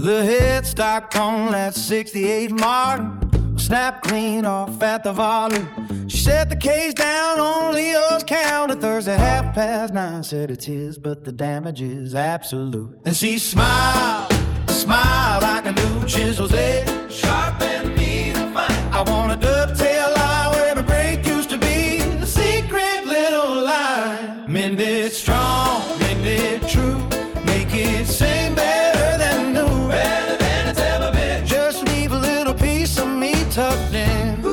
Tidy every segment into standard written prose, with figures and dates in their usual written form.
The headstock on that 68 Martin snapped clean off at the volume. She set the case down on Leo's counter Thursday 9:30. Said it's his, but the damage is absolute. And she smiled, smiled like a new chisel's edge, sharp and mean and fine. I want a dovetail line where every break used to be the secret little line. Mend it strong, mend it true, make it sing better than new, better than it's ever been. Just leave a little piece of me tucked in.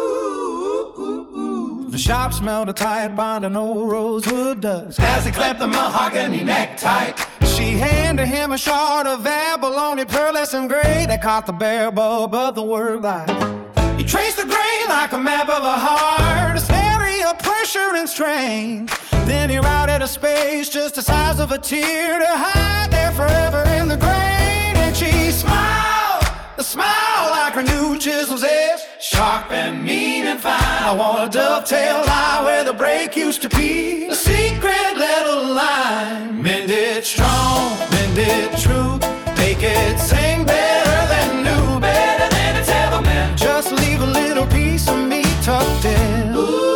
The shop smelled a tight bond and old rosewood dust as he clamped the mahogany necktie. She handed him a shard of abalone, pearlescent gray that caught the bare bulb of the word light. He traced the grain like a map of a heart, a stereo pressure and strain. Then he routed a space just the size of a tear to hide there forever in the grain. And she smiled, a smile like her new chisel's edge, sharp and mean and fine. I want a dovetail line where the break used to be a secret little line. Mend it strong, mend it true, make it sing better than new, better than it's ever been. Just leave a little piece of me tucked in.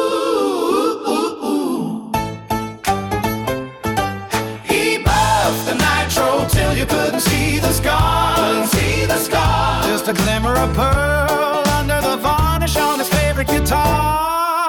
He buffed the nitro till you couldn't see the scar, couldn't see the scar. Just a glimmer of pearl under the varnish on his favorite guitar.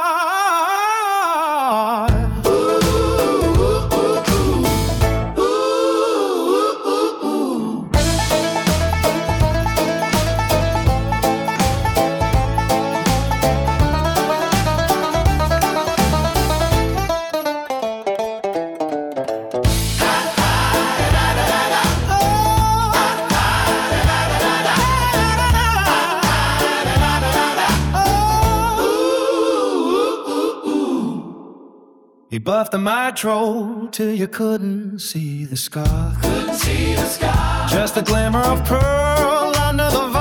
He buffed the nitro till you couldn't see the scar. Couldn't see the scar. Just a glimmer of pearl under the